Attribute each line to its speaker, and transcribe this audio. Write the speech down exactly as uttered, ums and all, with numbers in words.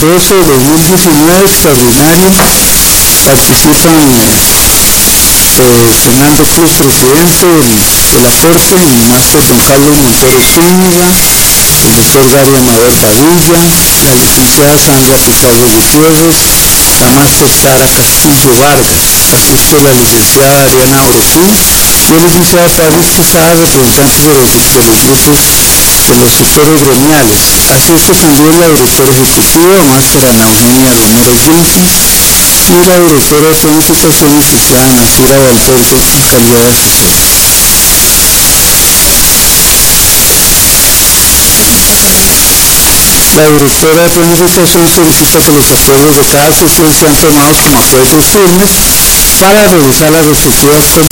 Speaker 1: doce de dos mil diecinueve extraordinario participan eh, eh, Fernando Cruz, presidente del, de la Corte, el máster Juan Carlos Montero Zúñiga, el doctor Gary Amador Padilla, la licenciada Sandra Pizarro Gutiérrez, la máster Sara Castillo Vargas, asiste la licenciada Ariana Orozú y el licenciado Pablo Quesada, representantes de los, de los grupos de los sectores gremiales. Asiste también la directora ejecutiva, máster Ana Eugenia Romero Vinci, y la directora de planificación, licenciada Natura Valverde, en calidad de asesora. La directora de planificación solicita que los acuerdos de cada sesión sean tomados como acuerdos firmes para realizar las respectivas